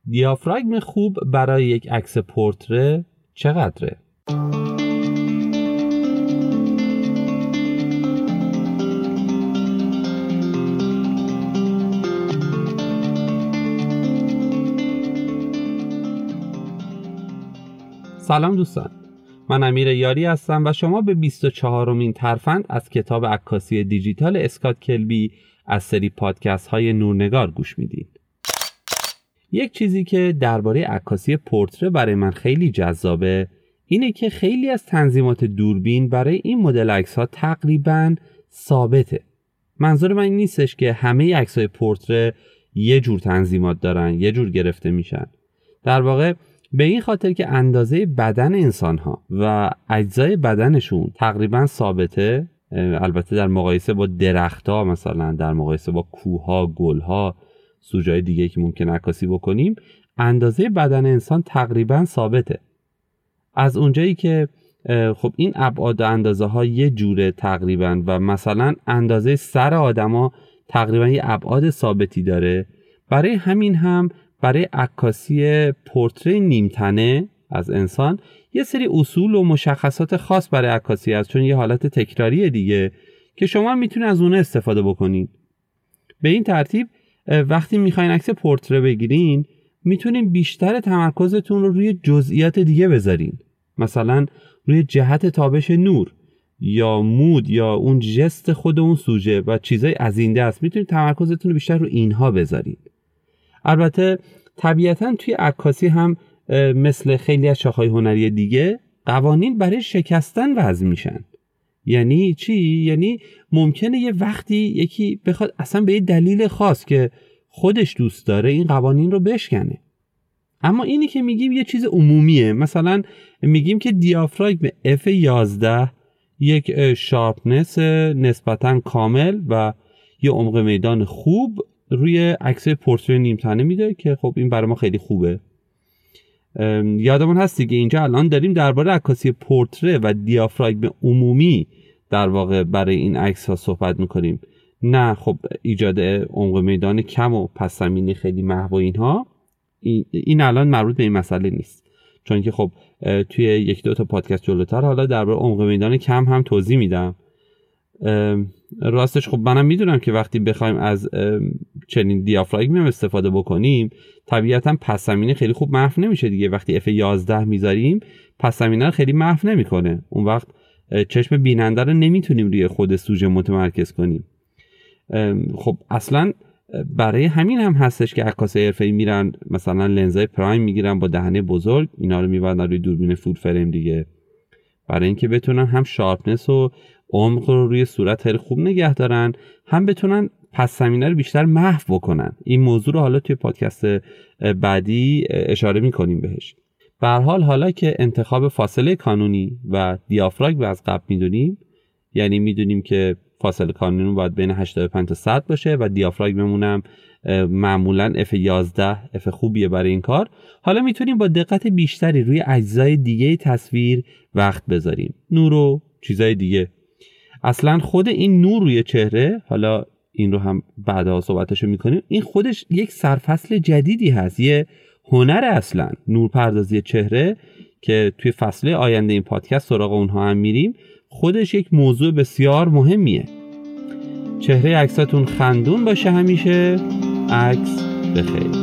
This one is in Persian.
دیافراگم خوب برای یک عکس پورتره چقدره؟ سلام دوستان، من امیر یاری هستم و شما به 24مین ترفند از کتاب عکاسی دیجیتال اسکات کلبی از سری پادکست های نورنگار گوش میدید. یک چیزی که درباره عکاسی پورتره برای من خیلی جذابه اینه که خیلی از تنظیمات دوربین برای این مدل عکس‌ها تقریباً ثابته. منظور من این نیستش که همه عکس‌های پورتره یه جور تنظیمات دارن، یه جور گرفته میشن. در واقع به این خاطر که اندازه بدن انسان‌ها و اجزای بدنشون تقریباً ثابته، البته در مقایسه با درخت‌ها، مثلا در مقایسه با کوه‌ها، گل‌ها، سوژه‌های دیگه که ممکن عکاسی بکنیم، اندازه بدن انسان تقریباً ثابته. از اونجایی که خب این ابعاد و اندازه ها یه جوره تقریباً و مثلا اندازه سر آدما تقریباً یه ابعاد ثابتی داره، برای همین هم برای عکاسی پورتره نیمتنه از انسان یه سری اصول و مشخصات خاص برای عکاسی هست، چون یه حالت تکراریه دیگه که شما میتونید از اون استفاده بکنین. به این ترتیب وقتی میخواین عکس پورتره بگیرین میتونین بیشتر تمرکزتون رو روی جزئیات دیگه بذارین، مثلا روی جهت تابش نور یا مود یا اون ژست خود اون سوژه و چیزای از این دست. میتونین تمرکزتون رو بیشتر رو اینها بذارین. البته طبیعتاً توی عکاسی هم مثل خیلی از شاخه‌های هنری دیگه قوانین برای شکستن وضع میشن. یعنی چی؟ یعنی ممکنه یه وقتی یکی بخواد اصلا به یه دلیل خاص که خودش دوست داره این قوانین رو بشکنه. اما اینی که میگیم یه چیز عمومیه، مثلا میگیم که دیافراگم F11 یک شارپنس نسبتاً کامل و یه عمق میدان خوب روی عکس پورتره نیمتنه میده که خب این برای ما خیلی خوبه. یادمون هست دیگه اینجا الان داریم درباره عکاسی پورتره و دیافراگم عمومی در واقع برای این عکس ها صحبت میکنیم، نه خب ایجاد عمق میدان کم و پس زمینه خیلی محو و اینها. این الان مربوط به این مسئله نیست، چون که خب توی یک دو تا پادکست جلوتر حالا درباره عمق میدان کم هم توضیح میدم. راستش خب منم میدونم که وقتی بخوایم از چنین دیافراگمی استفاده بکنیم طبیعتا پس زمینه خیلی خوب محو نمیشه دیگه. وقتی F11 میذاریم پس زمینه رو خیلی محو نمیکنه، اون وقت چشم بیننده رو نمیتونیم روی خود سوژه متمرکز کنیم. خب اصلا برای همین هم هستش که عکاسای حرفه‌ای میرن مثلا لنزای پرایم میگیرن با دهنه بزرگ، اینا رو میبرن روی دوربین فول فریم دیگه، برای اینکه بتونن هم شارپنس و عمق رو روی صورت خیلی خوب نگه دارن، هم بتونن پس زمینه رو بیشتر محو بکنن. این موضوع رو حالا توی پادکست بعدی اشاره میکنیم بهش. به هر حال حالا که انتخاب فاصله کانونی و دیافراگم از قبل میدونیم، یعنی میدونیم که فاصله کانونی باید بین 85 تا 100 باشه و دیافراگممون هم معمولاً F11 F خوبیه برای این کار، حالا میتونیم با دقت بیشتری روی اجزای دیگه تصویر وقت بذاریم، نور و چیزای دیگه. اصلا خود این نور روی چهره، حالا این رو هم بعدا صحبتشو میکنیم، این خودش یک سرفصل جدیدی هست، یه هنر اصلا نور پردازی چهره که توی فصل آینده این پادکست سراغ اونها هم میریم. خودش یک موضوع بسیار مهمیه. چهره عکساتون خندون باشه همیشه. عکس بخیر.